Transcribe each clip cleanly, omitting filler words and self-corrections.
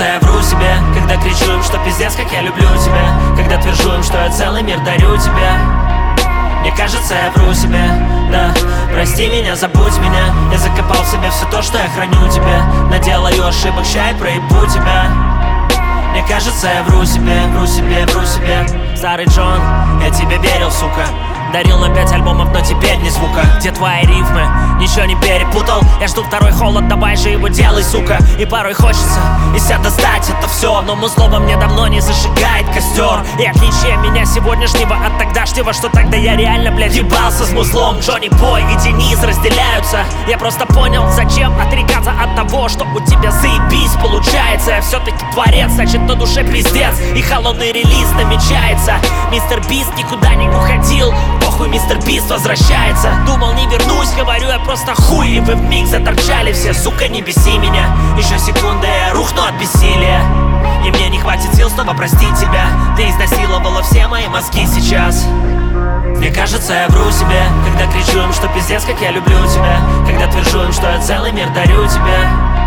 кажется, я вру себе, когда кричу им, что пиздец, как я люблю тебя, когда твержу им, что я целый мир дарю тебе. Мне кажется, я вру себе, да. Прости меня, забудь меня. Я закопал в себе все то, что я храню тебе. Наделаю ошибок, ща и проебу тебя. Мне кажется, я вру себе, вру себе, вру себе. Старый Джон, я тебе верил, сука. Дарил на 5 альбомов, но теперь ни звука. Где твои рифмы? Ничего не перепутал. Я жду второй холод, давай же его делай, сука. И порой хочется из себя достать это все, но музло во мне давно не зажигает костер. И отличие меня сегодняшнего от тогдашнего, что тогда я реально, блядь, ебался с музлом. Джонни Бой и Денис разделяются. Я просто понял, зачем отрекаться от того, что у тебя заебись получается. Я все-таки творец, значит на душе пиздец. И холодный релиз намечается. Мистер Бист никуда не уходил. Похуй, мистер Бист возвращается. Думал, не вернусь, говорю, я просто хуй. И вы вмиг заторчали все, сука, не беси меня. Еще секунда, я рухну от бессилия. И мне не хватит сил снова простить тебя. Ты изнасиловала все мои мозги сейчас. Мне кажется, я вру себе, когда кричу им, что пиздец, как я люблю тебя, когда твержу им, что я целый мир дарю тебе.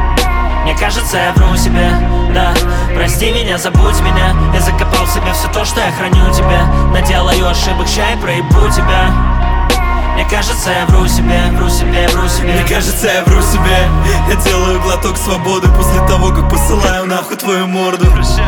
Мне кажется, я вру себе, да. Прости меня, забудь меня. Я закопал в себе все то, что я храню тебе. Наделаю ошибок, ща и проебу тебя. Мне кажется, я вру себе, вру себе, вру себе. Мне кажется, я вру себе. Я делаю глоток свободы после того, как посылаю нахуй твою морду.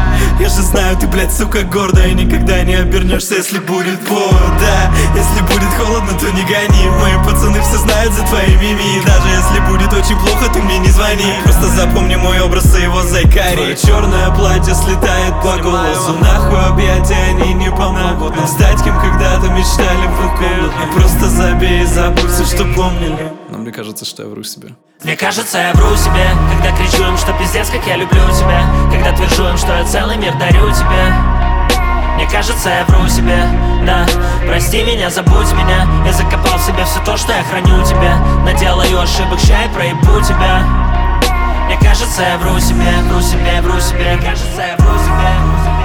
Я же знаю, ты, блядь, сука, гордая. И никогда не обернешься, если будет повод, да. Если будет холодно, то не гони. Мои пацаны все знают за твои мими. И даже если будет очень плохо, ты мне не звони. Просто запомни мой образ и его зайкари. Твое черное платье слетает по голосу. Нахуй объятия, они не помогут нам стать, кем когда-то мечтали в комнату. Просто забей и забудь все, что помнили. Но мне кажется, что я вру себе. Мне кажется, я вру себе, когда кричу им, что пиздец, как я люблю тебя, когда твержу им, что я целый мир дарю тебе. Мне кажется, я вру себе, да. Прости меня, забудь меня. Я закопал в себе все то, что я храню тебе. Наделаю ошибок, ща и проебу тебя. Мне кажется, я вру себе, вру себе, вру себе. Мне кажется, я вру себе.